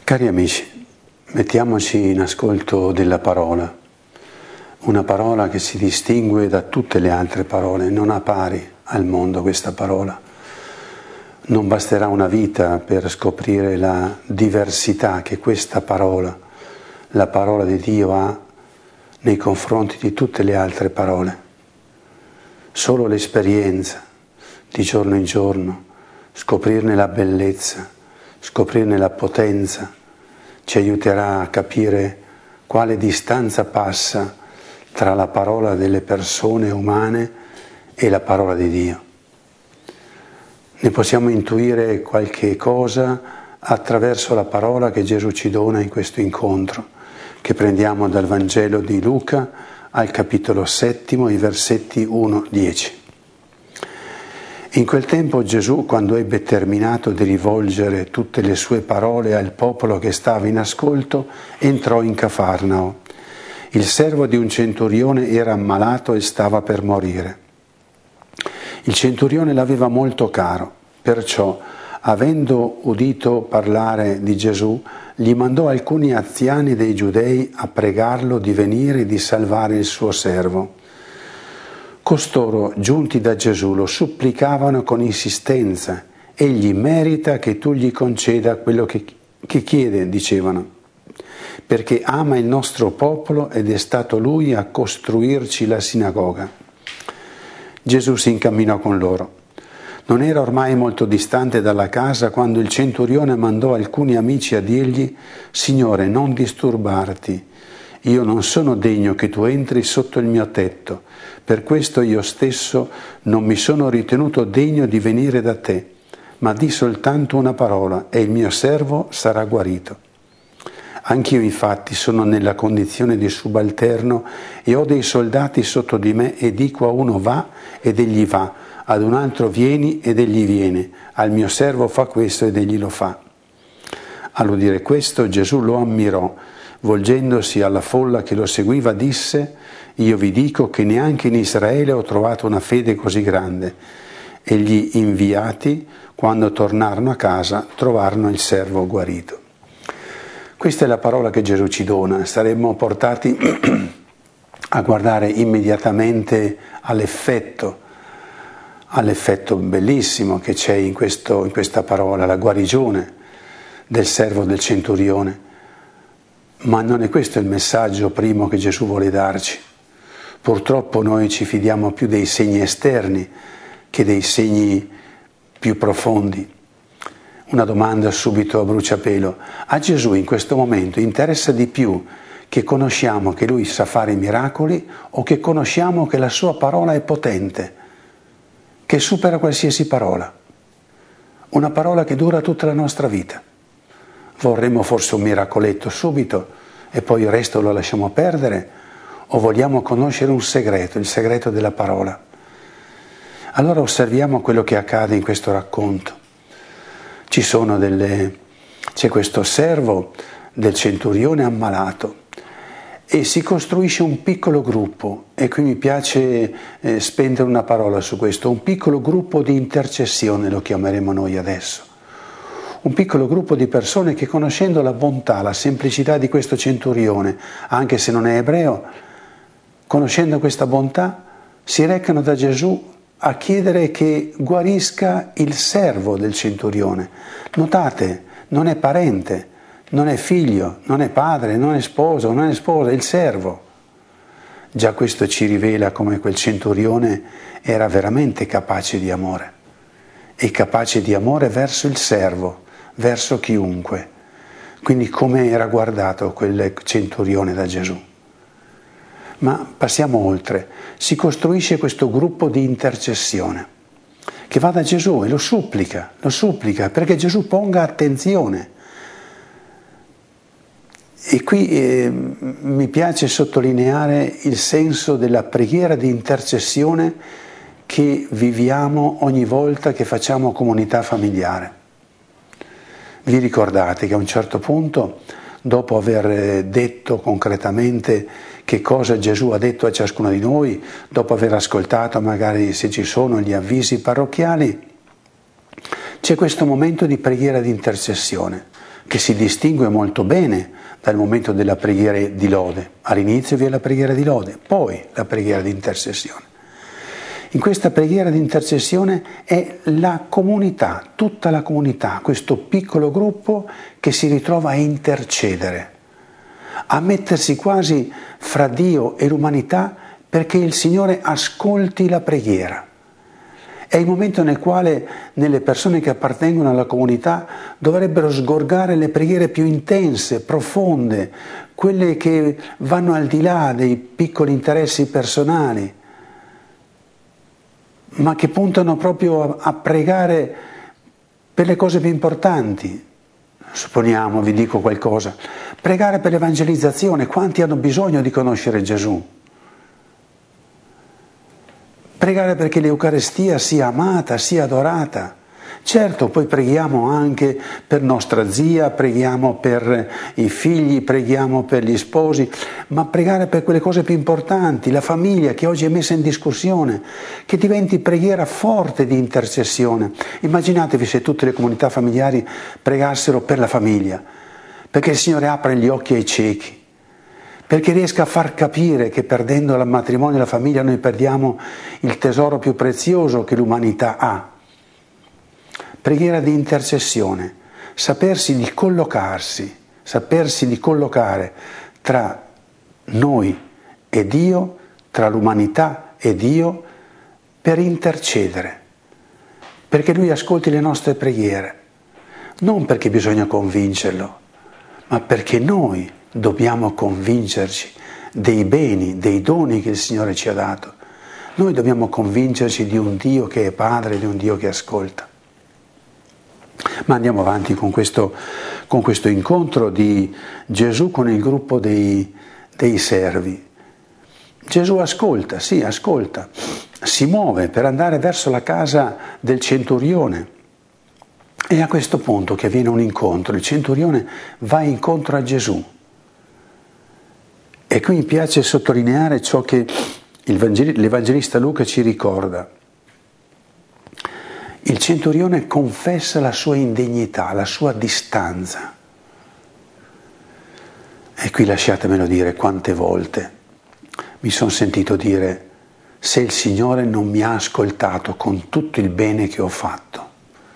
Cari amici, mettiamoci in ascolto della parola, una parola che si distingue da tutte le altre parole, non ha pari al mondo questa parola. Non basterà una vita per scoprire la diversità che questa parola, la parola di Dio, ha nei confronti di tutte le altre parole. Solo l'esperienza di giorno in giorno, scoprirne la bellezza, scoprirne la potenza, ci aiuterà a capire quale distanza passa tra la parola delle persone umane e la parola di Dio. Ne possiamo intuire qualche cosa attraverso la parola che Gesù ci dona in questo incontro, che prendiamo dal Vangelo di Luca al capitolo 7, i versetti 1-10. In quel tempo Gesù, quando ebbe terminato di rivolgere tutte le sue parole al popolo che stava in ascolto, entrò in Cafarnao. Il servo di un centurione era ammalato e stava per morire. Il centurione l'aveva molto caro, perciò, avendo udito parlare di Gesù, gli mandò alcuni anziani dei Giudei a pregarlo di venire e di salvare il suo servo. Costoro, giunti da Gesù, lo supplicavano con insistenza: egli merita che tu gli conceda quello che chiede, dicevano, perché ama il nostro popolo ed è stato lui a costruirci la sinagoga. Gesù si incamminò con loro. Non era ormai molto distante dalla casa quando il centurione mandò alcuni amici a dirgli: Signore, non disturbarti, io non sono degno che tu entri sotto il mio tetto, per questo io stesso non mi sono ritenuto degno di venire da te, ma di soltanto una parola e il mio servo sarà guarito. Anch'io infatti sono nella condizione di subalterno e ho dei soldati sotto di me e dico a uno va ed egli va, ad un altro vieni ed egli viene, al mio servo fa questo ed egli lo fa. All'udire questo Gesù lo ammirò, volgendosi alla folla che lo seguiva disse: io vi dico che neanche in Israele ho trovato una fede così grande. E gli inviati, quando tornarono a casa, trovarono il servo guarito. Questa è la parola che Gesù ci dona. Saremmo portati a guardare immediatamente all'effetto bellissimo che c'è in questa parola, la guarigione del servo del centurione. Ma non è questo il messaggio primo che Gesù vuole darci. Purtroppo noi ci fidiamo più dei segni esterni che dei segni più profondi. Una domanda subito a bruciapelo: a Gesù in questo momento interessa di più che conosciamo che Lui sa fare i miracoli o che conosciamo che la Sua parola è potente, che supera qualsiasi parola? Una parola che dura tutta la nostra vita. Vorremmo forse un miracoletto subito e poi il resto lo lasciamo perdere, o vogliamo conoscere un segreto, il segreto della parola? Allora osserviamo quello che accade in questo racconto. C'è questo servo del centurione ammalato e si costruisce un piccolo gruppo, e qui mi piace spendere una parola su questo, un piccolo gruppo di intercessione lo chiameremo noi adesso. Un piccolo gruppo di persone che, conoscendo la bontà, la semplicità di questo centurione, anche se non è ebreo, conoscendo questa bontà, si recano da Gesù a chiedere che guarisca il servo del centurione. Notate, non è parente, non è figlio, non è padre, non è sposo, non è sposa, è il servo. Già questo ci rivela come quel centurione era veramente capace di amore, e capace di amore verso il servo, verso chiunque. Quindi come era guardato quel centurione da Gesù. Ma passiamo oltre. Si costruisce questo gruppo di intercessione che va da Gesù e lo supplica perché Gesù ponga attenzione. E qui mi piace sottolineare il senso della preghiera di intercessione che viviamo ogni volta che facciamo comunità familiare. Vi ricordate che a un certo punto, dopo aver detto concretamente che cosa Gesù ha detto a ciascuno di noi, dopo aver ascoltato magari se ci sono gli avvisi parrocchiali, c'è questo momento di preghiera di intercessione. che si distingue molto bene dal momento della preghiera di lode. All'inizio vi è la preghiera di lode, poi la preghiera di intercessione. In questa preghiera di intercessione è la comunità, tutta la comunità, questo piccolo gruppo che si ritrova a intercedere, a mettersi quasi fra Dio e l'umanità perché il Signore ascolti la preghiera. È il momento nel quale nelle persone che appartengono alla comunità dovrebbero sgorgare le preghiere più intense, profonde, quelle che vanno al di là dei piccoli interessi personali, ma che puntano proprio a pregare per le cose più importanti. Supponiamo, vi dico qualcosa, pregare per l'evangelizzazione. Quanti hanno bisogno di conoscere Gesù? Pregare perché l'Eucaristia sia amata, sia adorata. Certo, poi preghiamo anche per nostra zia, preghiamo per i figli, preghiamo per gli sposi, ma pregare per quelle cose più importanti, la famiglia che oggi è messa in discussione, che diventi preghiera forte di intercessione. Immaginatevi se tutte le comunità familiari pregassero per la famiglia, perché il Signore apra gli occhi ai ciechi, perché riesca a far capire che perdendo il matrimonio e la famiglia noi perdiamo il tesoro più prezioso che l'umanità ha. Preghiera di intercessione, sapersi di collocare tra noi e Dio, tra l'umanità e Dio, per intercedere, perché Lui ascolti le nostre preghiere, non perché bisogna convincerlo, ma perché noi dobbiamo convincerci dei beni, dei doni che il Signore ci ha dato. Noi dobbiamo convincerci di un Dio che è Padre, di un Dio che ascolta. Ma andiamo avanti con questo incontro di Gesù con il gruppo dei servi. Gesù ascolta, si muove per andare verso la casa del centurione. E a questo punto che avviene un incontro, il centurione va incontro a Gesù. E qui mi piace sottolineare ciò che l'Evangelista Luca ci ricorda. Il centurione confessa la sua indegnità, la sua distanza. E qui lasciatemelo dire quante volte mi sono sentito dire: se il Signore non mi ha ascoltato con tutto il bene che ho fatto,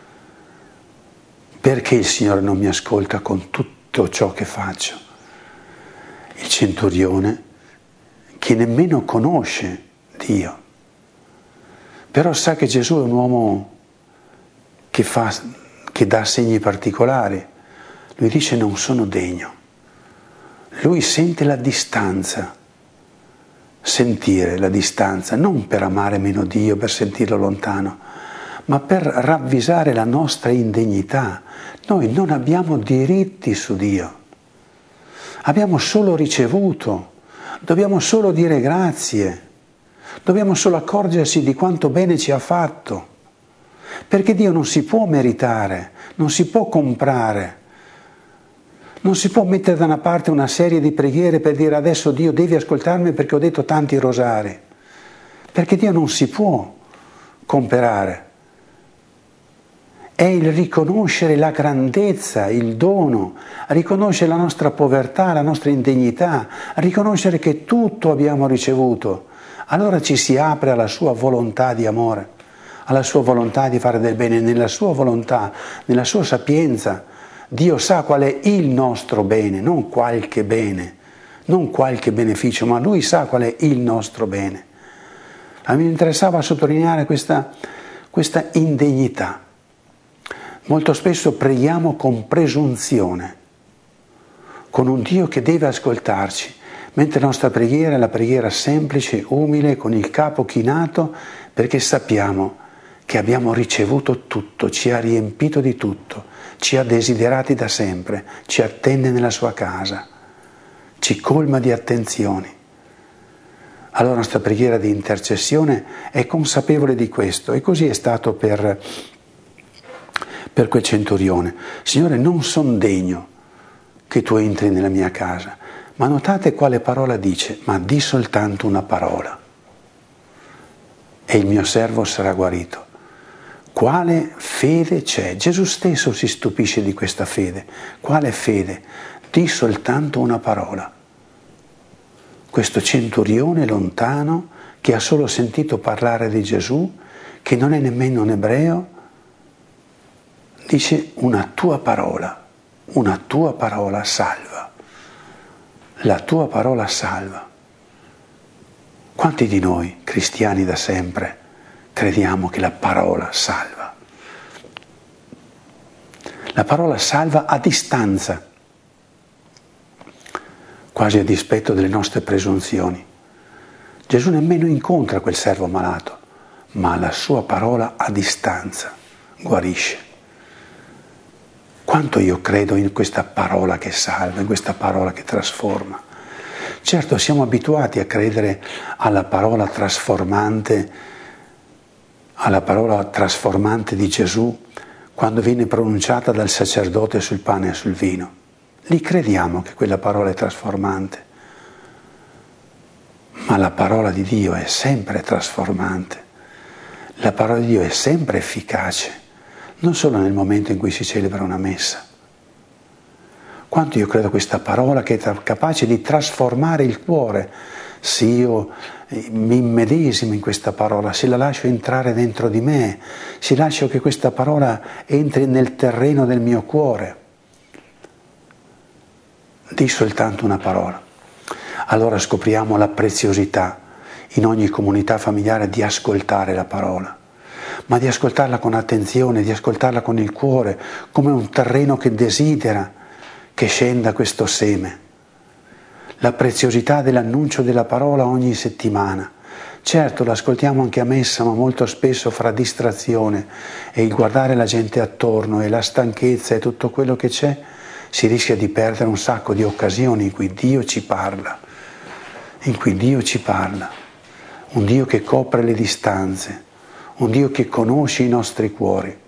perché il Signore non mi ascolta con tutto ciò che faccio? Il centurione, che nemmeno conosce Dio, però sa che Gesù è un uomo che dà segni particolari. Lui dice: non sono degno. Lui sente la distanza, sentire la distanza, non per amare meno Dio, per sentirlo lontano, ma per ravvisare la nostra indegnità. Noi non abbiamo diritti su Dio, abbiamo solo ricevuto, dobbiamo solo dire grazie, dobbiamo solo accorgersi di quanto bene ci ha fatto. Perché Dio non si può meritare, non si può comprare, non si può mettere da una parte una serie di preghiere per dire adesso Dio devi ascoltarmi perché ho detto tanti rosari, perché Dio non si può comprare. È il riconoscere la grandezza, il dono, riconoscere la nostra povertà, la nostra indegnità, riconoscere che tutto abbiamo ricevuto. Allora ci si apre alla sua volontà di amore, alla sua volontà di fare del bene, nella sua volontà, nella sua sapienza. Dio sa qual è il nostro bene, non qualche beneficio, ma Lui sa qual è il nostro bene. A me interessava sottolineare questa indegnità. Molto spesso preghiamo con presunzione, con un Dio che deve ascoltarci, mentre la nostra preghiera è la preghiera semplice, umile, con il capo chinato, perché sappiamo che abbiamo ricevuto tutto, ci ha riempito di tutto, ci ha desiderati da sempre, ci attende nella sua casa, ci colma di attenzioni. Allora la nostra preghiera di intercessione è consapevole di questo, e così è stato per quel centurione. Signore, non sono degno che tu entri nella mia casa, ma notate quale parola dice: ma di soltanto una parola e il mio servo sarà guarito. Quale fede c'è? Gesù stesso si stupisce di questa fede. Quale fede? Di soltanto una parola. Questo centurione lontano che ha solo sentito parlare di Gesù, che non è nemmeno un ebreo, dice una tua parola salva. La tua parola salva. Quanti di noi, cristiani da sempre, crediamo che la parola salva? La parola salva a distanza, quasi a dispetto delle nostre presunzioni. Gesù nemmeno incontra quel servo malato, ma la sua parola a distanza guarisce. Quanto io credo in questa parola che salva, in questa parola che trasforma. Certo, siamo abituati a credere alla parola trasformante di Gesù quando viene pronunciata dal sacerdote sul pane e sul vino. Lì crediamo che quella parola è trasformante, ma la parola di Dio è sempre trasformante, la parola di Dio è sempre efficace, non solo nel momento in cui si celebra una messa. Quanto io credo questa parola che è capace di trasformare il cuore, se io mi immedesimo in questa parola, se la lascio entrare dentro di me, se lascio che questa parola entri nel terreno del mio cuore. Di soltanto una parola. Allora scopriamo la preziosità in ogni comunità familiare di ascoltare la parola, ma di ascoltarla con attenzione, di ascoltarla con il cuore, come un terreno che desidera che scenda questo seme. La preziosità dell'annuncio della parola ogni settimana. Certo, l'ascoltiamo anche a messa, ma molto spesso fra distrazione e il guardare la gente attorno e la stanchezza e tutto quello che c'è, si rischia di perdere un sacco di occasioni in cui Dio ci parla, un Dio che copre le distanze, un Dio che conosce i nostri cuori.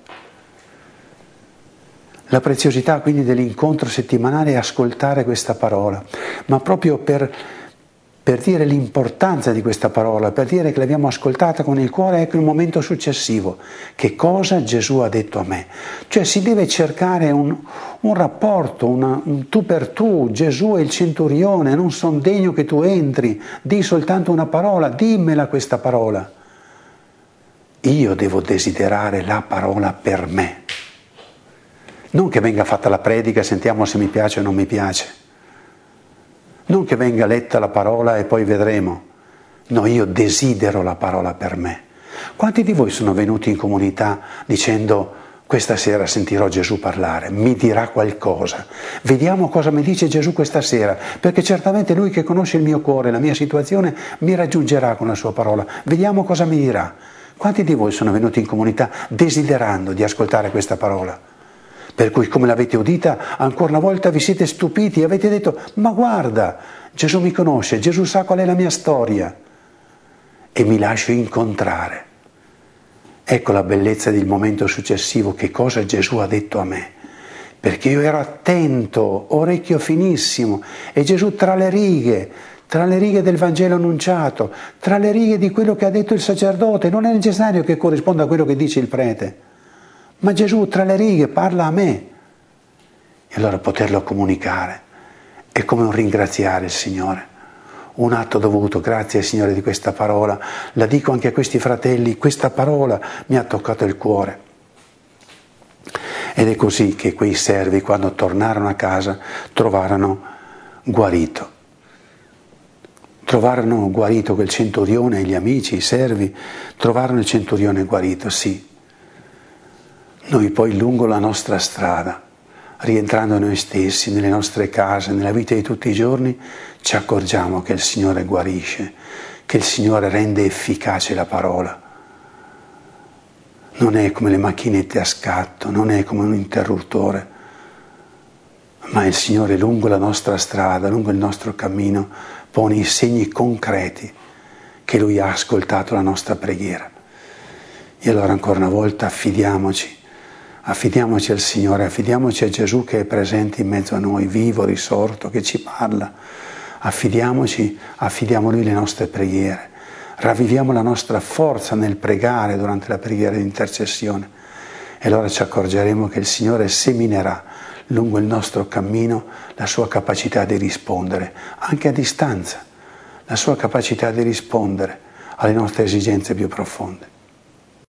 La preziosità quindi dell'incontro settimanale è ascoltare questa parola, ma proprio per dire l'importanza di questa parola, per dire che l'abbiamo ascoltata con il cuore, ecco il momento successivo. Che cosa Gesù ha detto a me? Cioè si deve cercare un rapporto, un tu per tu. Gesù è il centurione, non son degno che tu entri, di soltanto una parola, dimmela questa parola. Io devo desiderare la parola per me. Non che venga fatta la predica, sentiamo se mi piace o non mi piace. Non che venga letta la parola e poi vedremo. No, io desidero la parola per me. Quanti di voi sono venuti in comunità dicendo questa sera sentirò Gesù parlare, mi dirà qualcosa, vediamo cosa mi dice Gesù questa sera, perché certamente Lui che conosce il mio cuore, la mia situazione, mi raggiungerà con la sua parola, vediamo cosa mi dirà. Quanti di voi sono venuti in comunità desiderando di ascoltare questa parola? Per cui come l'avete udita, ancora una volta vi siete stupiti e avete detto, ma guarda, Gesù mi conosce, Gesù sa qual è la mia storia e mi lascio incontrare. Ecco la bellezza del momento successivo, che cosa Gesù ha detto a me, perché io ero attento, orecchio finissimo, e Gesù tra le righe del Vangelo annunciato, tra le righe di quello che ha detto il sacerdote, non è necessario che corrisponda a quello che dice il prete. Ma Gesù tra le righe parla a me, e allora poterlo comunicare è come un ringraziare il Signore, un atto dovuto. Grazie Signore di questa parola, la dico anche a questi fratelli, questa parola mi ha toccato il cuore. Ed è così che quei servi, quando tornarono a casa, trovarono guarito quel centurione, e gli amici, i servi, trovarono il centurione guarito, sì. Noi poi lungo la nostra strada, rientrando noi stessi, nelle nostre case, nella vita di tutti i giorni, ci accorgiamo che il Signore guarisce, che il Signore rende efficace la parola. Non è come le macchinette a scatto, non è come un interruttore, ma il Signore lungo la nostra strada, lungo il nostro cammino, pone i segni concreti che Lui ha ascoltato la nostra preghiera. E allora ancora una volta affidiamoci al Signore, affidiamoci a Gesù che è presente in mezzo a noi, vivo, risorto, che ci parla. Affidiamo a Lui le nostre preghiere, ravviviamo la nostra forza nel pregare durante la preghiera di intercessione. E allora ci accorgeremo che il Signore seminerà lungo il nostro cammino la sua capacità di rispondere, anche a distanza, la sua capacità di rispondere alle nostre esigenze più profonde.